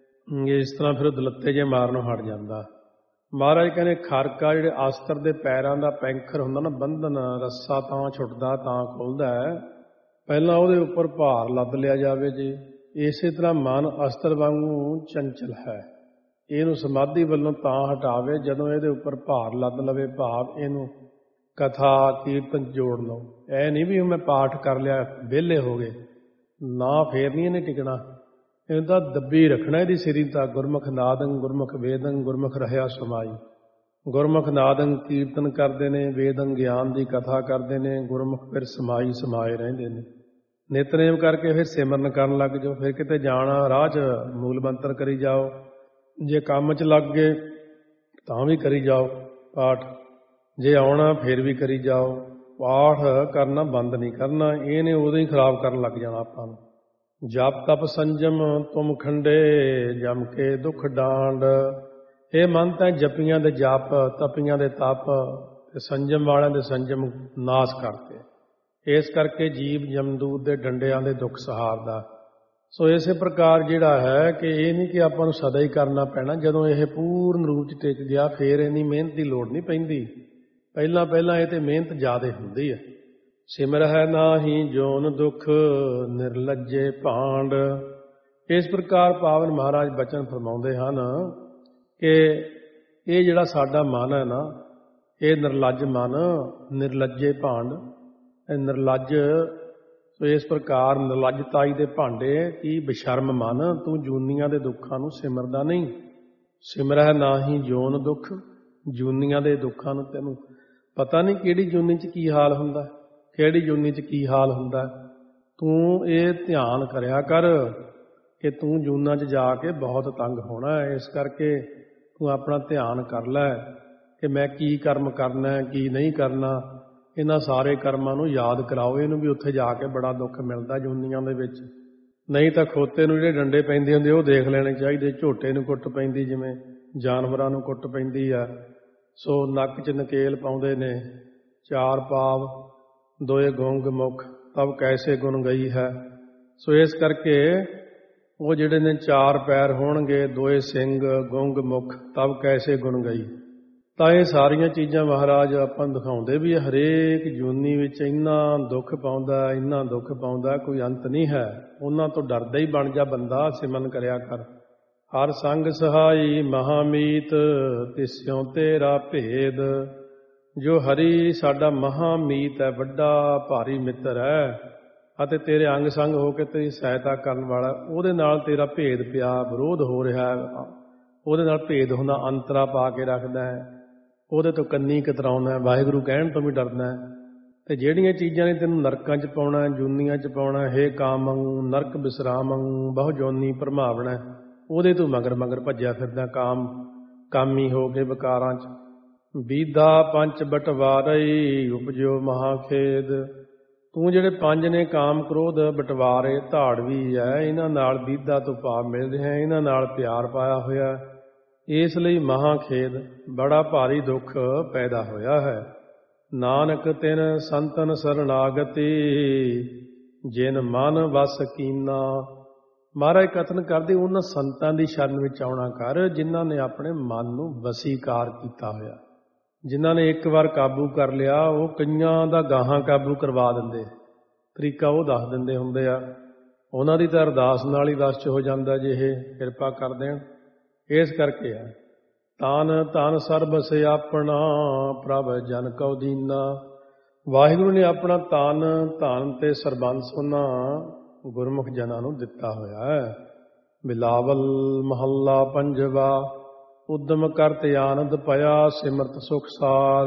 ਇਸ ਤਰ੍ਹਾਂ ਫਿਰ ਉਹ ਦਲੱਤੇ ਜਿਹੇ ਮਾਰਨੋਂ ਹਟ ਜਾਂਦਾ। ਮਹਾਰਾਜ ਕਹਿੰਦੇ ਖਰਕਾ ਜਿਹੜੇ ਅਸਤਰ ਦੇ ਪੈਰਾਂ ਦਾ ਪੈਂਖਰ ਹੁੰਦਾ ਨਾ, ਬੰਧਨ, ਰੱਸਾ ਤਾਂ ਛੁੱਟਦਾ ਤਾਂ ਖੁੱਲ੍ਹਦਾ ਹੈ। ਪਹਿਲਾਂ ਉਹਦੇ ਉੱਪਰ ਭਾਰ ਲੱਦ ਲਿਆ ਜਾਵੇ ਜੀ। ਇਸੇ ਤਰ੍ਹਾਂ ਮਨ ਅਸਤਰ ਵਾਂਗੂ ਚੰਚਲ ਹੈ, ਇਹਨੂੰ ਸਮਾਧੀ ਵੱਲੋਂ ਤਾਂ ਹਟਾਵੇ ਜਦੋਂ ਇਹਦੇ ਉੱਪਰ ਭਾਰ ਲੱਦ ਲਵੇ। ਭਾਵ ਇਹਨੂੰ ਕਥਾ ਕੀਰਤਨ ਜੋੜ ਲਓ। ਇਹ ਨਹੀਂ ਵੀ ਮੈਂ ਪਾਠ ਕਰ ਲਿਆ ਵਿਹਲੇ ਹੋ ਗਏ, ਨਾ ਫੇਰ ਨਹੀਂ ਇਹਨੇ ਟਿਕਣਾ। ਇਹਨੂੰ ਤਾਂ ਦੱਬੀ ਰੱਖਣਾ ਇਹਦੀ ਸਿਰੀ ਤਾਂ। ਗੁਰਮੁਖ ਨਾਦੰ ਗੁਰਮੁਖ ਵੇਦੰ ਗੁਰਮੁਖ ਰਹਿਆ ਸਮਾਈ। ਗੁਰਮੁਖ ਨਾਦੰ ਕੀਰਤਨ ਕਰਦੇ ਨੇ, ਵੇਦੰ ਗਿਆਨ ਦੀ ਕਥਾ ਕਰਦੇ ਨੇ, ਗੁਰਮੁਖ ਫਿਰ ਸਮਾਈ ਸਮਾਏ ਰਹਿੰਦੇ ਨੇ। ਨਿਤਨੇਮ ਕਰਕੇ ਫਿਰ ਸਿਮਰਨ ਕਰਨ ਲੱਗ ਜਾਓ। ਫਿਰ ਕਿਤੇ ਜਾਣਾ ਰਾਹ 'ਚ ਮੂਲ ਮੰਤਰ ਕਰੀ ਜਾਓ। ਜੇ ਕੰਮ 'ਚ ਲੱਗ ਗਏ ਤਾਂ ਵੀ ਕਰੀ ਜਾਓ ਪਾਠ। ਜੇ ਆਉਣਾ ਫਿਰ ਵੀ ਕਰੀ ਜਾਓ। ਪਾਠ ਕਰਨਾ ਬੰਦ ਨਹੀਂ ਕਰਨਾ। ਇਹਨੇ ਉਦੋਂ ਹੀ ਖਰਾਬ ਕਰਨ ਲੱਗ ਜਾਣਾ ਆਪਾਂ ਨੂੰ। ਜਪ ਤਪ ਸੰਜਮ ਤੁਮ ਖੰਡੇ, ਜਮ ਕੇ ਦੁੱਖ ਡਾਂਡ। ਇਹ ਮਨ ਤਾਂ ਜਪੀਆਂ ਦੇ ਜਪ, ਤਪੀਆਂ ਦੇ ਤਪ ਤੇ ਸੰਜਮ ਵਾਲਿਆਂ ਦੇ ਸੰਜਮ ਨਾਸ ਕਰਤੇ। ਇਸ ਕਰਕੇ ਜੀਵ ਜਮਦੂਤ ਦੇ ਡੰਡਿਆਂ ਦੇ ਦੁੱਖ ਸਹਾਰਦਾ। ਸੋ ਇਸੇ ਪ੍ਰਕਾਰ ਜਿਹੜਾ ਹੈ ਕਿ ਇਹ ਨਹੀਂ ਕਿ ਆਪਾਂ ਨੂੰ ਸਦਾ ਹੀ ਕਰਨਾ ਪੈਣਾ। ਜਦੋਂ ਇਹ ਪੂਰਨ ਰੂਪ 'ਚ ਟਿਕ ਗਿਆ ਫਿਰ ਇੰਨੀ ਮਿਹਨਤ ਦੀ ਲੋੜ ਨਹੀਂ ਪੈਂਦੀ। ਪਹਿਲਾਂ ਇਹ ਤੇ ਮਿਹਨਤ ਜ਼ਿਆਦਾ ਹੁੰਦੀ ਹੈ। ਸਿਮਰਹਿ ਨਾਹੀ ਜੋਨ ਦੁਖ, ਨਿਰਲੱਜੇ ਭਾਂਡ। ਇਸ ਪ੍ਰਕਾਰ ਪਾਵਨ ਮਹਾਰਾਜ ਬਚਨ ਫਰਮਾਉਂਦੇ ਹਨ ਕਿ ਇਹ ਜਿਹੜਾ ਸਾਡਾ ਮਨ ਹੈ ਨਾ, ਇਹ ਨਿਰਲੱਜ ਮਨ, ਨਿਰਲੱਜੇ ਭਾਂਡ। ਨਿਰਲੱਜ, ਸੋ ਇਸ ਪ੍ਰਕਾਰ ਨਿਰਲੱਜਤਾਈ ਦੇ ਭਾਂਡੇ ਕੀ ਬਸ਼ਰਮ ਮਨ, ਤੂੰ ਜੂਨੀਆਂ ਦੇ ਦੁੱਖਾਂ ਨੂੰ ਸਿਮਰਦਾ ਨਹੀਂ। ਸਿਮਰਹਿ ਨਾਹੀ ਜੋਨ ਦੁੱਖ, ਜੂਨੀਆਂ ਦੇ ਦੁੱਖਾਂ ਨੂੰ ਤੈਨੂੰ ਪਤਾ ਨਹੀਂ ਕਿਹੜੀ ਜੂਨੀ 'ਚ ਕੀ ਹਾਲ ਹੁੰਦਾ, ਕਿਹੜੀ ਜੂਨੀ 'ਚ ਕੀ ਹਾਲ ਹੁੰਦਾ। ਤੂੰ ਇਹ ਧਿਆਨ ਕਰਿਆ ਕਰ ਕਿ ਤੂੰ ਜੂਨਾਂ 'ਚ ਜਾ ਕੇ ਬਹੁਤ ਤੰਗ ਹੋਣਾ ਹੈ। ਇਸ ਕਰਕੇ ਤੂੰ ਆਪਣਾ ਧਿਆਨ ਕਰ ਲੈ ਕਿ ਮੈਂ ਕੀ ਕਰਮ ਕਰਨਾ, ਕੀ ਨਹੀਂ ਕਰਨਾ। ਇਹਨਾਂ ਸਾਰੇ ਕਰਮਾਂ ਨੂੰ ਯਾਦ ਕਰਾਓ ਇਹਨੂੰ ਵੀ ਉੱਥੇ ਜਾ ਕੇ ਬੜਾ ਦੁੱਖ ਮਿਲਦਾ ਜੂਨੀਆਂ ਦੇ ਵਿੱਚ। ਨਹੀਂ ਤਾਂ ਖੋਤੇ ਨੂੰ ਜਿਹੜੇ ਡੰਡੇ ਪੈਂਦੇ ਹੁੰਦੇ ਉਹ ਦੇਖ ਲੈਣੇ ਚਾਹੀਦੇ। ਝੋਟੇ ਨੂੰ ਕੁੱਟ ਪੈਂਦੀ ਜਿਵੇਂ ਜਾਨਵਰਾਂ ਨੂੰ ਕੁੱਟ ਪੈਂਦੀ ਆ। ਸੋ ਨੱਕ 'ਚ ਨਕੇਲ ਪਾਉਂਦੇ ਨੇ। ਚਾਰ ਪਾਵ ਦੋਏ ਗੁੰਗ ਮੁਖ, ਤਬ ਕੈਸੇ ਗੁਣ ਗਈ ਹੈ। ਸੋ ਇਸ ਕਰਕੇ ਉਹ ਜਿਹੜੇ ਨੇ ਚਾਰ ਪੈਰ ਹੋਣਗੇ, ਦੋਏ ਸਿੰਘ, ਗੁੰਗ ਮੁਖ, ਤਬ ਕੈਸੇ ਗੁਣ ਗਈ। ਤਾਂ ਇਹ ਸਾਰੀਆਂ ਚੀਜ਼ਾਂ ਮਹਾਰਾਜ ਆਪਾਂ ਨੂੰ ਦਿਖਾਉਂਦੇ ਵੀ ਹਰੇਕ ਜੂਨੀ ਵਿੱਚ ਇੰਨਾ ਦੁੱਖ ਪਾਉਂਦਾ, ਇੰਨਾ ਦੁੱਖ ਪਾਉਂਦਾ, ਕੋਈ ਅੰਤ ਨਹੀਂ ਹੈ। ਉਹਨਾਂ ਤੋਂ ਡਰਦਾ ਹੀ ਬਣ ਜਾ ਬੰਦਾ, ਸਿਮਰਨ ਕਰਿਆ ਕਰ। ਹਰ ਸੰਗ ਸਹਾਈ ਮਹਾਮੀਤ, ਤਿਸਿਉ ਤੇਰਾ ਭੇਦ। ਜੋ ਹਰੀ ਸਾਡਾ ਮਹਾਮੀਤ ਹੈ, ਵੱਡਾ ਭਾਰੀ ਮਿੱਤਰ ਹੈ ਅਤੇ ਤੇਰੇ ਅੰਗ ਸੰਗ ਹੋ ਕੇ ਤੇਰੀ ਸਹਾਇਤਾ ਕਰਨ ਵਾਲਾ, ਉਹਦੇ ਨਾਲ ਤੇਰਾ ਭੇਦ ਪਿਆ, ਵਿਰੋਧ ਹੋ ਰਿਹਾ। ਉਹਦੇ ਨਾਲ ਭੇਦ ਹੁੰਦਾ, ਅੰਤਰਾ ਪਾ ਕੇ ਰੱਖਦਾ ਹੈ, ਉਹਦੇ ਤੋਂ ਕੰਨੀ ਕਤਰਾਉਂਦਾ, ਵਾਹਿਗੁਰੂ ਕਹਿਣ ਤੋਂ ਵੀ ਡਰਦਾ। ਤੇ ਜਿਹੜੀਆਂ ਚੀਜ਼ਾਂ ਨੇ ਤੈਨੂੰ ਨਰਕਾਂ 'ਚ ਪਾਉਣਾ, ਜੂਨੀਆਂ 'ਚ ਪਾਉਣਾ, ਹੇ ਕਾਮੰ ਨਰਕ ਬਿਸਰਾਮੰ ਬਹੁ ਜੋਨੀ ਭਰਮਾਵਣਾ, ਉਹਦੇ ਤੋਂ ਮਗਰ ਭੱਜਿਆ ਫਿਰਦਾ ਕਾਮੀ ਹੋ ਕੇ ਵਿਕਾਰਾਂ 'ਚ। ਬੀਧਾ ਪੰਚ ਬਟਵਾਰਈ, ਉਪਜਿਓ ਮਹਾਖੇਦ। ਤੂੰ ਜਿਹੜੇ ਪੰਜ ਨੇ ਕਾਮ ਕ੍ਰੋਧ ਬਟਵਾਰੇ ਧਾੜਵੀ ਹੈ, ਇਹਨਾਂ ਨਾਲ ਬੀਧਾ ਤੋਂ ਭਾਵ ਮਿਲ ਰਿਹਾ, ਇਹਨਾਂ ਨਾਲ ਪਿਆਰ ਪਾਇਆ ਹੋਇਆ। ਇਸ ਲਈ ਮਹਾਖੇਦ, ਬੜਾ ਭਾਰੀ ਦੁੱਖ ਪੈਦਾ ਹੋਇਆ ਹੈ। ਨਾਨਕ ਤਿਨ ਸੰਤਨ ਸਰਨਾਗਤੀ, ਜਿਨ ਮਨ ਵਸ ਕੀਨਾ। ਮਹਾਰਾਜ ਕਥਨ ਕਰਦੇ ਉਹਨਾਂ ਸੰਤਾਂ ਦੀ ਸ਼ਰਨ ਵਿੱਚ ਆਉਣਾ ਕਰ ਜਿਨ੍ਹਾਂ ਨੇ ਆਪਣੇ ਮਨ ਨੂੰ ਵਸੀਕਾਰ ਕੀਤਾ ਹੋਇਆ। ਜਿਨ੍ਹਾਂ ਨੇ ਇੱਕ ਵਾਰ ਕਾਬੂ ਕਰ ਲਿਆ ਉਹ ਕਈਆਂ ਦਾ ਗਾਹਾਂ ਕਾਬੂ ਕਰਵਾ ਦਿੰਦੇ। ਤਰੀਕਾ ਉਹ ਦੱਸ ਦਿੰਦੇ ਹੁੰਦੇ ਆ। ਉਹਨਾਂ ਦੀ ਤਾਂ ਅਰਦਾਸ ਨਾਲ ਹੀ ਵਸ 'ਚ ਹੋ ਜਾਂਦਾ ਜੇ ਇਹ ਕਿਰਪਾ ਕਰ ਦੇਣ। ਇਸ ਕਰਕੇ ਆ ਤਨ ਤਨ ਸਰਬ ਸੇ ਆਪਣਾ, ਪ੍ਰਭ ਜਨ ਕਉ ਦੀਨਾ। ਵਾਹਿਗੁਰੂ ਨੇ ਆਪਣਾ ਤਨ ਧਨ ਤੇ ਸਰਬੰਸ ਉਹਨਾਂ ਗੁਰਮੁਖ ਜਨਾਂ ਨੂੰ ਦਿੱਤਾ ਹੋਇਆ ਹੈ। ਬਿਲਾਵਲ ਮਹੱਲਾ ਪੰਜਵਾ। ਉਦਮ ਕਰਤੇ ਆਨੰਦ ਪਿਆ ਸਿਮਰਤ ਸੁਖ ਸਾਰ।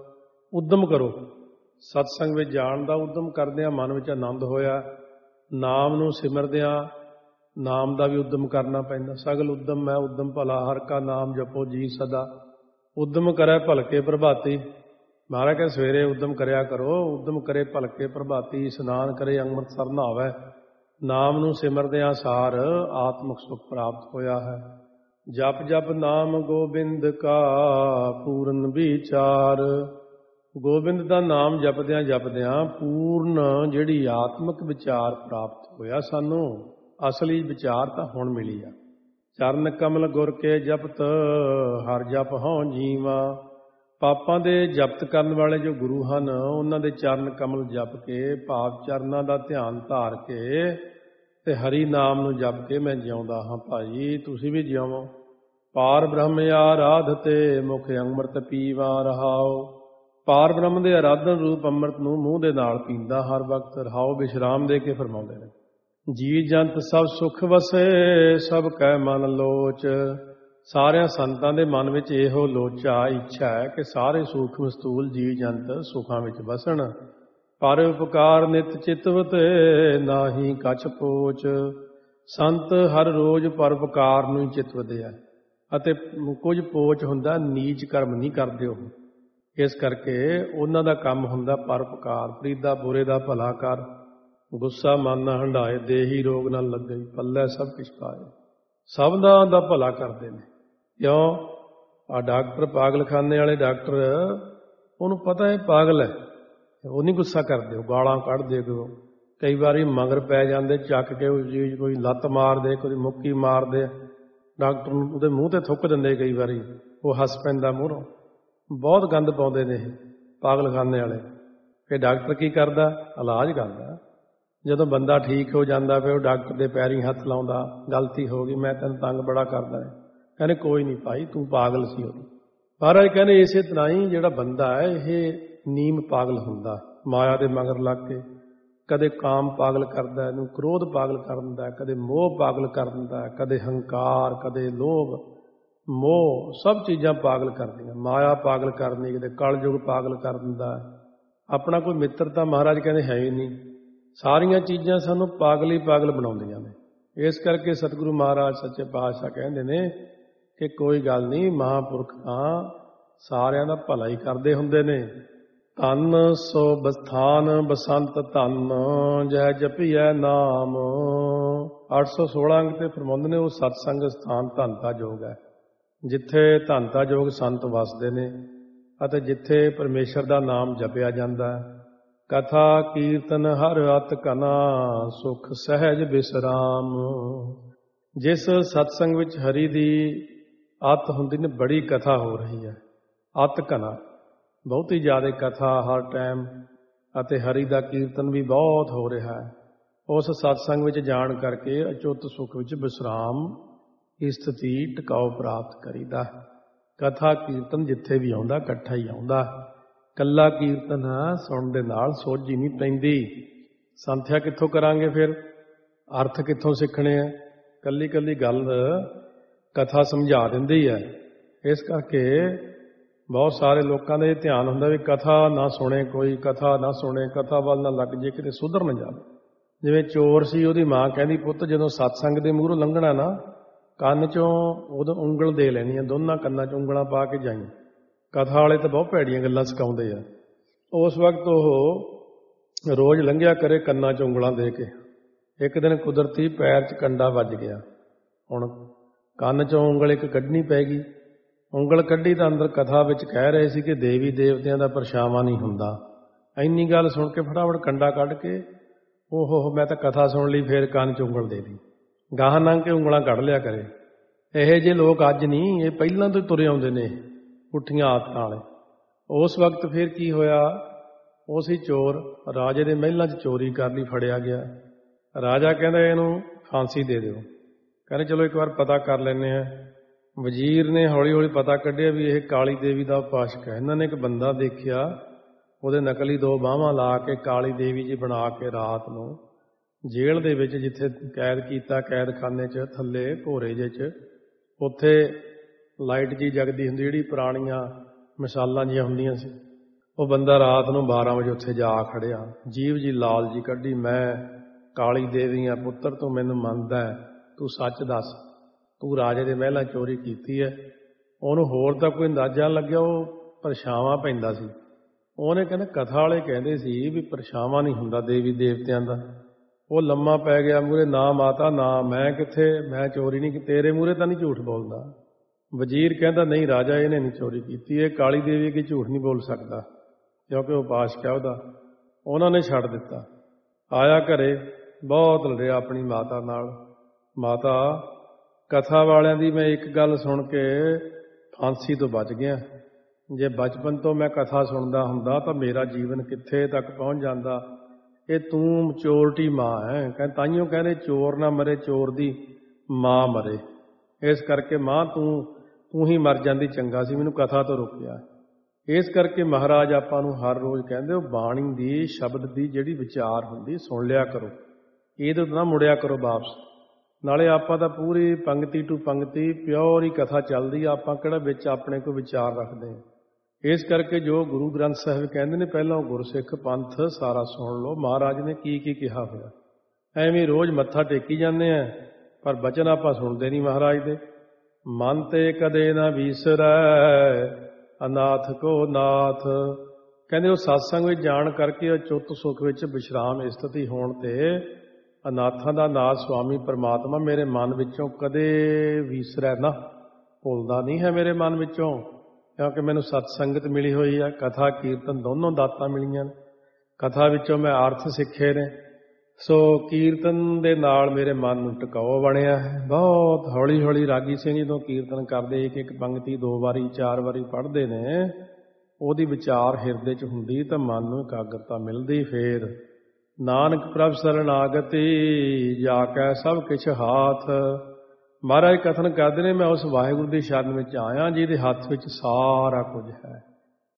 ਉਦਮ ਕਰੋ, ਸਤਸੰਗ ਵਿੱਚ ਜਾਣ ਦਾ ਉਦਮ ਕਰਦਿਆਂ ਮਨ ਵਿੱਚ ਆਨੰਦ ਹੋਇਆ। ਨਾਮ ਨੂੰ ਸਿਮਰਦਿਆਂ ਨਾਮ ਦਾ ਵੀ ਉਦਮ ਕਰਨਾ ਪੈਂਦਾ। ਸਗਲ ਉਦਮ ਹੈ ਉਦਮ ਭਲਾ, ਹਰ ਕਾ ਨਾਮ ਜਪੋ ਜੀ ਸਦਾ। ਉਦਮ ਕਰੇ ਭਲਕੇ ਪ੍ਰਭਾਤੀ। ਮਹਾਰਾਜ ਕਹਿੰਦੇ ਸਵੇਰੇ ਉਦਮ ਕਰਿਆ ਕਰੋ। ਉਦਮ ਕਰੇ ਭਲਕੇ ਪ੍ਰਭਾਤੀ, ਇਸ਼ਨਾਨ ਕਰੇ ਅੰਮ੍ਰਿਤਸਰ ਨਹਾਵੈ। ਨਾਮ ਨੂੰ ਸਿਮਰਦਿਆਂ ਸਾਰ ਆਤਮਿਕ ਸੁਖ ਪ੍ਰਾਪਤ ਹੋਇਆ ਹੈ। ਜਪ ਜਪ ਨਾਮ ਗੋਬਿੰਦ ਕਾ ਪੂਰਨ ਵਿਚਾਰ। ਗੋਬਿੰਦ ਦਾ ਨਾਮ ਜਪਦਿਆਂ ਜਪਦਿਆਂ ਪੂਰਨ ਜਿਹੜੀ ਆਤਮਿਕ ਵਿਚਾਰ ਪ੍ਰਾਪਤ ਹੋਇਆ ਸਾਨੂੰ। ਅਸਲੀ ਵਿਚਾਰ ਤਾਂ ਹੁਣ ਮਿਲੀ ਆ। ਚਰਨ ਕਮਲ ਗੁਰ ਕੇ ਜਪਤ ਹਰ ਜਪ ਹਉ ਜੀਵਾ। ਪਾਪਾਂ ਦੇ ਜਪਤ ਕਰਨ ਵਾਲੇ ਜੋ ਗੁਰੂ ਹਨ ਉਹਨਾਂ ਦੇ ਚਰਨ ਕਮਲ ਜਪ ਕੇ, ਭਾਵ ਚਰਨਾਂ ਦਾ ਧਿਆਨ ਧਾਰ ਕੇ ਤੇ ਹਰੀ ਨਾਮ ਨੂੰ ਜਪ ਕੇ ਮੈਂ ਜਿਉਂਦਾ ਹਾਂ। ਭਾਈ ਤੁਸੀਂ ਵੀ ਜਿਉਵੋ। ਪਾਰ ਬ੍ਰਹਮ ਆਰਾਧ ਤੇ ਮੁਖ ਅੰਮ੍ਰਿਤ ਪੀਵਾ ਰਹਾਓ। ਪਾਰ ਬ੍ਰਹਮ ਦੇ ਆਰਾਧਨ ਰੂਪ ਅੰਮ੍ਰਿਤ ਨੂੰ ਮੂੰਹ ਦੇ ਨਾਲ ਪੀਂਦਾ ਹਰ ਵਕਤ ਰਹਾਓ। ਵਿਸ਼ਰਾਮ ਦੇ ਕੇ ਫਰਮਾਉਂਦੇ ਨੇ, ਜੀ ਜੰਤ ਸਭ ਸੁਖ ਵਸੇ ਸਭ ਕੈ ਮਨ ਲੋਚ। ਸਾਰਿਆਂ ਸੰਤਾਂ ਦੇ ਮਨ ਵਿੱਚ ਇਹੋ ਲੋਚਾ ਇੱਛਾ ਹੈ ਕਿ ਸਾਰੇ ਸੂਖਮ ਸਥੂਲ ਜੀ ਜੰਤ ਸੁਖਾਂ ਵਿੱਚ ਵਸਣ। ਪਰ ਉਪਕਾਰ ਨਿਤ ਚਿਤਵਤ ਨਾਹੀ ਕਛ ਪੋਚ। ਸੰਤ ਹਰ ਰੋਜ਼ ਪਰਉਪਕਾਰ ਨੂੰ ਹੀ ਚਿਤਵਦੇ ਆ ਅਤੇ ਕੁਝ ਪੋਚ ਹੁੰਦਾ, ਨੀਚ ਕਰਮ ਨਹੀਂ ਕਰਦੇ ਉਹ। ਇਸ ਕਰਕੇ ਉਹਨਾਂ ਦਾ ਕੰਮ ਹੁੰਦਾ ਪਰਉਪਕਾਰ। ਪ੍ਰੀਦਾ ਬੁਰੇ ਦਾ ਭਲਾ ਕਰ, ਗੁੱਸਾ ਮਨ ਨਾ ਹੰਢਾਏ, ਦੇਹੀ ਰੋਗ ਨਾਲ ਲੱਗੇ, ਪੱਲੇ ਸਭ ਕੁਛ ਪਾਏ। ਸਭ ਦਾ ਭਲਾ ਕਰਦੇ ਨੇ। ਕਿਉਂ? ਆ ਡਾਕਟਰ, ਪਾਗਲਖਾਨੇ ਵਾਲੇ ਡਾਕਟਰ, ਉਹਨੂੰ ਪਤਾ ਹੈ ਪਾਗਲ ਹੈ, ਉਹ ਨਹੀਂ ਗੁੱਸਾ ਕਰਦੇ, ਉਹ ਗਾਲਾਂ ਕੱਢਦੇ। ਕਈ ਵਾਰੀ ਮਗਰ ਪੈ ਜਾਂਦੇ, ਚੱਕ ਕੇ ਉਹ ਚੀਜ਼ ਕੋਈ ਲੱਤ ਮਾਰਦੇ, ਕੋਈ ਮੁੱਕੀ ਮਾਰਦੇ, ਡਾਕਟਰ ਨੂੰ ਉਹਦੇ ਮੂੰਹ ਤੇ ਥੁੱਕ ਦਿੰਦੇ। ਕਈ ਵਾਰੀ ਉਹ ਹੱਸ ਪੈਂਦਾ ਮੂਹਰੋਂ। ਬਹੁਤ ਗੰਦ ਪਾਉਂਦੇ ਨੇ ਇਹ ਪਾਗਲਖਾਨੇ ਵਾਲੇ। ਫਿਰ ਡਾਕਟਰ ਕੀ ਕਰਦਾ? ਇਲਾਜ ਕਰਦਾ। ਜਦੋਂ ਬੰਦਾ ਠੀਕ ਹੋ ਜਾਂਦਾ ਫਿਰ ਉਹ ਡਾਕਟਰ ਦੇ ਪੈਰੀਂ ਹੱਥ ਲਾਉਂਦਾ, ਗਲਤੀ ਹੋ ਗਈ, ਮੈਂ ਤੈਨੂੰ ਤੰਗ ਬੜਾ ਕਰਦਾ। ਕਹਿੰਦੇ ਕੋਈ ਨਹੀਂ ਭਾਈ, ਤੂੰ ਪਾਗਲ ਸੀ ਉਦੋਂ। ਮਹਾਰਾਜ ਕਹਿੰਦੇ ਇਸੇ ਤਰ੍ਹਾਂ ਹੀ ਜਿਹੜਾ ਬੰਦਾ ਹੈ ਇਹ ਨੀਮ ਪਾਗਲ ਹੁੰਦਾ, ਮਾਇਆ ਦੇ ਮਗਰ ਲੱਗ ਕੇ। ਕਦੇ ਕਾਮ ਪਾਗਲ ਕਰਦਾ, ਇਹਨੂੰ ਕ੍ਰੋਧ ਪਾਗਲ ਕਰ ਦਿੰਦਾ, ਕਦੇ ਮੋਹ ਪਾਗਲ ਕਰ ਦਿੰਦਾ, ਕਦੇ ਹੰਕਾਰ, ਕਦੇ ਲੋਭ, ਮੋਹ, ਸਭ ਚੀਜ਼ਾਂ ਪਾਗਲ ਕਰਦੀਆਂ। ਮਾਇਆ ਪਾਗਲ ਕਰਨੀ, ਕਦੇ ਕਲਯੁਗ ਪਾਗਲ ਕਰ ਦਿੰਦਾ। ਆਪਣਾ ਕੋਈ ਮਿੱਤਰ ਤਾਂ ਮਹਾਰਾਜ ਕਹਿੰਦੇ ਹੈ ਹੀ ਨਹੀਂ। ਸਾਰੀਆਂ ਚੀਜ਼ਾਂ ਸਾਨੂੰ ਪਾਗਲ ਹੀ ਪਾਗਲ ਬਣਾਉਂਦੀਆਂ ਨੇ। ਇਸ ਕਰਕੇ ਸਤਿਗੁਰੂ ਮਹਾਰਾਜ ਸੱਚੇ ਪਾਤਸ਼ਾਹ ਕਹਿੰਦੇ ਨੇ ਕਿ ਕੋਈ ਗੱਲ ਨਹੀਂ, ਮਹਾਂਪੁਰਖ ਤਾਂ ਸਾਰਿਆਂ ਦਾ ਭਲਾ ਹੀ ਕਰਦੇ ਹੁੰਦੇ ਨੇ। ਧੰਨ ਸੋ ਬਸਥਾਨ ਬਸੰਤ ਧੰਨ ਜੈ ਜਪੀਐ ਨਾਮ। 816 ਅੰਗ ਤੇ ਫਰਮਾਉਂਦੇ ਨੇ ਉਹ ਸਤਸੰਗ ਸਥਾਨ ਧੰਨਤਾ ਯੋਗ ਹੈ, ਜਿੱਥੇ ਧੰਨਤਾ ਯੋਗ ਸੰਤ ਵਸਦੇ ਨੇ ਅਤੇ ਜਿੱਥੇ ਪਰਮੇਸ਼ਰ ਦਾ ਨਾਮ ਜਪਿਆ ਜਾਂਦਾ ਹੈ। ਕਥਾ ਕੀਰਤਨ ਹਰ ਅਤ ਕਨਾ ਸੁਖ ਸਹਿਜ ਬਿਸਰਾਮ। ਜਿਸ ਸਤਸੰਗ ਵਿੱਚ ਹਰੀ ਦੀ ਅਤ ਹੁੰਦੀ ਨੇ, ਬੜੀ ਕਥਾ ਹੋ ਰਹੀ ਹੈ, ਅਤ ਕਨਾ, ਬਹੁਤੀ ਜ਼ਿਆਦਾ ਕਥਾ ਹਰ ਟਾਈਮ, ਅਤੇ ਹਰੀ ਦਾ ਕੀਰਤਨ ਵੀ ਬਹੁਤ ਹੋ ਰਿਹਾ ਹੈ। ਉਸ ਸਤਸੰਗ ਵਿੱਚ ਜਾਣ ਕਰਕੇ ਅਚੁੱਤ ਸੁਖ ਵਿੱਚ ਵਿਸਰਾਮ, ਸਥਿਤੀ, ਟਿਕਾਓ ਪ੍ਰਾਪਤ ਕਰੀਦਾ। ਕਥਾ ਕੀਰਤਨ ਜਿੱਥੇ ਵੀ ਆਉਂਦਾ ਇਕੱਠਾ ਹੀ ਆਉਂਦਾ। ਕੱਲਾ ਕੀਰਤਨ ਸੁਣਨ ਦੇ ਨਾਲ ਸੋਝੀ ਨਹੀਂ ਪੈਂਦੀ। ਸੰਥਿਆ ਕਿੱਥੋਂ ਕਰਾਂਗੇ ਫਿਰ? ਅਰਥ ਕਿੱਥੋਂ ਸਿੱਖਣੇ ਆ? ਕੱਲੀ ਕੱਲੀ ਗੱਲ ਕਥਾ ਸਮਝਾ ਦਿੰਦੀ ਹੈ। ਇਸ ਕਰਕੇ ਬਹੁਤ ਸਾਰੇ ਲੋਕਾਂ ਦਾ ਇਹ ਧਿਆਨ ਹੁੰਦਾ ਵੀ ਕਥਾ ਨਾ ਸੁਣੇ, ਕੋਈ ਕਥਾ ਨਾ ਸੁਣੇ, ਕਥਾ ਵੱਲ ਨਾ ਲੱਗ ਜੇ, ਕਿਤੇ ਸੁਧਰ ਨਾ ਜਾਵੇ। ਜਿਵੇਂ ਚੋਰ ਸੀ, ਉਹਦੀ ਮਾਂ ਕਹਿੰਦੀ ਪੁੱਤ ਜਦੋਂ ਸਤਸੰਗ ਦੇ ਮੂਹਰੋਂ ਲੰਘਣਾ ਨਾ, ਕੰਨ ਚੋਂ ਉਦੋਂ ਉਂਗਲ ਦੇ ਲੈਣੀ ਆ, ਦੋਨਾਂ ਕੰਨਾਂ 'ਚ ਉਂਗਲਾਂ ਪਾ ਕੇ ਜਾਈਂ। ਕਥਾ ਵਾਲੇ ਤਾਂ ਬਹੁਤ ਭੈੜੀਆਂ ਗੱਲਾਂ ਸਿਖਾਉਂਦੇ ਆ। ਉਸ ਵਕਤ ਉਹ ਰੋਜ਼ ਲੰਘਿਆ ਕਰੇ ਕੰਨਾਂ 'ਚ ਉਂਗਲਾਂ ਦੇ ਕੇ। ਇੱਕ ਦਿਨ ਕੁਦਰਤੀ ਪੈਰ 'ਚ ਕੰਡਾ ਵੱਜ ਗਿਆ। ਹੁਣ ਕੰਨ 'ਚੋਂ ਉਂਗਲ ਇੱਕ ਕੱਢਣੀ ਪੈ ਗਈ। ਉਂਗਲ ਕੱਢੀ ਤਾਂ ਅੰਦਰ ਕਥਾ ਵਿੱਚ ਕਹਿ ਰਹੇ ਸੀ ਕਿ ਦੇਵੀ ਦੇਵਤਿਆਂ ਦਾ ਪਰਛਾਵਾਂ ਨਹੀਂ ਹੁੰਦਾ। ਇੰਨੀ ਗੱਲ ਸੁਣ ਕੇ ਫਟਾਫਟ ਕੰਡਾ ਕੱਢ ਕੇ, ਓਹੋ ਮੈਂ ਤਾਂ ਕਥਾ ਸੁਣ ਲਈ, ਫੇਰ ਕੰਨ 'ਚ ਉਂਗਲ ਦੇ ਦੀ। ਗਾਹਾਂ ਲੰਘ ਕੇ ਉਂਗਲਾਂ ਕੱਢ ਲਿਆ ਕਰੇ। ਇਹੋ ਜਿਹੇ ਲੋਕ ਅੱਜ ਨਹੀਂ, ਇਹ ਪਹਿਲਾਂ ਤੋਂ ਤੁਰੇ ਆਉਂਦੇ ਨੇ ਪੁੱਠੀਆਂ ਆਦਤਾਂ ਵਾਲੇ। ਉਸ ਵਕਤ ਫਿਰ ਕੀ ਹੋਇਆ? ਉਹ ਸੀ ਚੋਰ, ਰਾਜੇ ਦੇ ਮਹਿਲਾਂ 'ਚ ਚੋਰੀ ਕਰ ਲਈ, ਫੜਿਆ ਗਿਆ। ਰਾਜਾ ਕਹਿੰਦਾ ਇਹਨੂੰ ਫਾਂਸੀ ਦੇ ਦਿਓ। ਕਹਿੰਦੇ ਚਲੋ ਇੱਕ ਵਾਰ ਪਤਾ ਕਰ ਲੈਂਦੇ ਹਾਂ। ਵਜ਼ੀਰ ਨੇ ਹੌਲੀ ਹੌਲੀ ਪਤਾ ਕੱਢਿਆ ਵੀ ਇਹ ਕਾਲੀ ਦੇਵੀ ਦਾ ਉਪਾਸਕ ਹੈ। ਇਹਨਾਂ ਨੇ ਇੱਕ ਬੰਦਾ ਦੇਖਿਆ, ਉਹਦੇ ਨਕਲੀ 2 ਬਾਹਾਂ ਲਾ ਕੇ ਕਾਲੀ ਦੇਵੀ ਜੀ ਬਣਾ ਕੇ ਰਾਤ ਨੂੰ ਜੇਲ੍ਹ ਦੇ ਵਿੱਚ ਜਿੱਥੇ ਕੈਦ ਕੀਤਾ, ਕੈਦਖਾਨੇ 'ਚ ਥੱਲੇ ਘੋਰੇ ਜਿਹੇ 'ਚ, ਉੱਥੇ ਲਾਈਟ ਜੀ ਜਗਦੀ ਹੁੰਦੀ, ਜਿਹੜੀ ਪੁਰਾਣੀਆਂ ਮਿਸਾਲਾਂ ਜਿਹੀਆਂ ਹੁੰਦੀਆਂ ਸੀ। ਉਹ ਬੰਦਾ ਰਾਤ ਨੂੰ 12 ਵਜੇ ਉੱਥੇ ਜਾ ਖੜਿਆ, ਜੀਭ ਜੀ ਲਾਲ ਜੀ ਕੱਢੀ, ਮੈਂ ਕਾਲੀ ਦੇਵੀ ਆ ਪੁੱਤਰ, ਤੂੰ ਮੈਨੂੰ ਮੰਨਦਾ, ਤੂੰ ਸੱਚ ਦੱਸ, ਤੂੰ ਰਾਜੇ ਦੇ ਮਹਿਲਾਂ ਚੋਰੀ ਕੀਤੀ ਹੈ। ਉਹਨੂੰ ਹੋਰ ਤਾਂ ਕੋਈ ਅੰਦਾਜ਼ਾ ਲੱਗਿਆ, ਉਹ ਪਰਛਾਵਾਂ ਪੈਂਦਾ ਸੀ। ਉਹਨੇ ਕਹਿੰਦਾ ਕਥਾ ਵਾਲੇ ਕਹਿੰਦੇ ਸੀ ਵੀ ਪਰਛਾਵਾਂ ਨਹੀਂ ਹੁੰਦਾ ਦੇਵੀ ਦੇਵਤਿਆਂ ਦਾ। ਉਹ ਲੰਮਾ ਪੈ ਗਿਆ ਮੂਹਰੇ, ਨਾ ਮਾਤਾ ਨਾ, ਮੈਂ ਕਿੱਥੇ, ਮੈਂ ਚੋਰੀ ਨਹੀਂ ਕੀਤੀ, ਤੇਰੇ ਮੂਹਰੇ ਤਾਂ ਨਹੀਂ ਝੂਠ ਬੋਲਦਾ। ਵਜ਼ੀਰ ਕਹਿੰਦਾ ਨਹੀਂ ਰਾਜਾ, ਇਹਨੇ ਨਹੀਂ ਚੋਰੀ ਕੀਤੀ, ਇਹ ਕਾਲੀ ਦੇਵੀ ਕੀ ਝੂਠ ਨਹੀਂ ਬੋਲ ਸਕਦਾ, ਕਿਉਂਕਿ ਉਹ ਬਾਦਸ਼ਾਹ ਉਹਦਾ। ਉਹਨਾਂ ਨੇ ਛੱਡ ਦਿੱਤਾ। ਆਇਆ ਘਰੇ, ਬਹੁਤ ਲੜਿਆ ਆਪਣੀ ਮਾਤਾ ਨਾਲ। ਮਾਤਾ, ਕਥਾ ਵਾਲਿਆਂ ਦੀ ਮੈਂ ਇੱਕ ਗੱਲ ਸੁਣ ਕੇ ਫਾਂਸੀ ਤੋਂ ਬਚ ਗਿਆ। ਜੇ ਬਚਪਨ ਤੋਂ ਮੈਂ ਕਥਾ ਸੁਣਦਾ ਹੁੰਦਾ ਤਾਂ ਮੇਰਾ ਜੀਵਨ ਕਿੱਥੇ ਤੱਕ ਪਹੁੰਚ ਜਾਂਦਾ। ਇਹ ਤੂੰ ਚੋਰਟੀ ਮਾਂ ਹੈ, ਕਹਿੰਦੇ ਤਾਈਓ ਕਹਿੰਦੇ ਚੋਰ ਨਾ ਮਰੇ, ਚੋਰ ਦੀ ਮਾਂ ਮਰੇ। ਇਸ ਕਰਕੇ ਮਾਂ ਤੂੰ ਹੀ ਮਰ ਜਾਂਦੀ ਚੰਗਾ ਸੀ, ਮੈਨੂੰ ਕਥਾ ਤੋਂ ਰੋਕਿਆ। ਇਸ ਕਰਕੇ ਮਹਾਰਾਜ ਆਪਾਂ ਨੂੰ ਹਰ ਰੋਜ਼ ਕਹਿੰਦੇ ਉਹ ਬਾਣੀ ਦੀ, ਸ਼ਬਦ ਦੀ ਜਿਹੜੀ ਵਿਚਾਰ ਹੁੰਦੀ ਸੁਣ ਲਿਆ ਕਰੋ, ਇਹਦੇ ਤੋਂ ਨਾ ਮੁੜਿਆ ਕਰੋ ਵਾਪਸ। ਨਾਲੇ ਆਪਾਂ ਤਾਂ ਪੂਰੀ ਪੰਗਤੀ ਟੂ ਪੰਗਤੀ ਪਿਓਰ ਹੀ ਕਥਾ ਚੱਲਦੀ ਆ, ਆਪਾਂ ਕਿਹੜਾ ਵਿੱਚ ਆਪਣੇ ਕੋਈ ਵਿਚਾਰ ਰੱਖਦੇ ਹਾਂ। ਇਸ ਕਰਕੇ ਜੋ ਗੁਰੂ ਗ੍ਰੰਥ ਸਾਹਿਬ ਕਹਿੰਦੇ ਨੇ, ਪਹਿਲਾਂ ਗੁਰਸਿੱਖ ਪੰਥ ਸਾਰਾ ਸੁਣ ਲਓ, ਮਹਾਰਾਜ ਨੇ ਕੀ ਕੀ ਕਿਹਾ ਹੋਇਆ। ਐਵੇਂ ਰੋਜ਼ ਮੱਥਾ ਟੇਕੀ ਜਾਂਦੇ ਆ, ਪਰ ਬਚਨ ਆਪਾਂ ਸੁਣਦੇ ਨਹੀਂ ਮਹਾਰਾਜ ਦੇ। ਮਨ ਤੇ ਕਦੇ ਨਾ ਵਿਸਰੈ, ਅਨਾਥ ਕੋ ਨਾਥ। ਕਹਿੰਦੇ ਉਹ ਸਤਸੰਗ ਵਿੱਚ ਜਾਣ ਕਰਕੇ ਅਚੁੱਤ ਸੁੱਖ ਵਿੱਚ ਵਿਸ਼ਰਾਮ ਸਥਿਤੀ ਹੋਣ ਤੇ ਅਨਾਥਾਂ ਦਾ ਨਾਥ ਸੁਆਮੀ ਪਰਮਾਤਮਾ ਮੇਰੇ ਮਨ ਵਿੱਚੋਂ ਕਦੇ ਵਿਸਰੈ ਨਾ, ਭੁੱਲਦਾ ਨਹੀਂ ਹੈ ਮੇਰੇ ਮਨ ਵਿੱਚੋਂ, ਕਿਉਂਕਿ ਮੈਨੂੰ ਸਤਸੰਗਤ ਮਿਲੀ ਹੋਈ ਹੈ, ਕਥਾ ਕੀਰਤਨ ਦੋਨੋਂ ਦਾਤਾਂ ਮਿਲੀਆਂ ਨੇ। ਕਥਾ ਵਿੱਚੋਂ ਮੈਂ ਅਰਥ ਸਿੱਖੇ ਨੇ, ਸੋ ਕੀਰਤਨ ਦੇ ਨਾਲ ਮੇਰੇ ਮਨ ਨੂੰ ਟਿਕਾਓ ਬਣਿਆ ਹੈ। ਬਹੁਤ ਹੌਲੀ ਹੌਲੀ ਰਾਗੀ ਸਿੰਘ ਜਦੋਂ ਕੀਰਤਨ ਕਰਦੇ, ਇੱਕ ਇੱਕ ਪੰਗਤੀ 2 ਵਾਰੀ 4 ਵਾਰੀ ਪੜ੍ਹਦੇ ਨੇ, ਉਹਦੀ ਵਿਚਾਰ ਹਿਰਦੇ 'ਚ ਹੁੰਦੀ ਤਾਂ ਮਨ ਨੂੰ ਇਕਾਗਰਤਾ ਮਿਲਦੀ। ਫੇਰ ਨਾਨਕ ਪ੍ਰਭ ਸਰਨਾਗਤੀ, ਜਾ ਕੇ ਸਭ ਕਿਛ ਹਾਥ। ਮਹਾਰਾਜ ਕਥਨ ਕਰਦੇ ਨੇ, ਮੈਂ ਉਸ ਵਾਹਿਗੁਰੂ ਦੀ ਸ਼ਰਨ ਵਿੱਚ ਆਇਆ ਜਿਹਦੇ ਹੱਥ ਵਿੱਚ ਸਾਰਾ ਕੁਝ ਹੈ।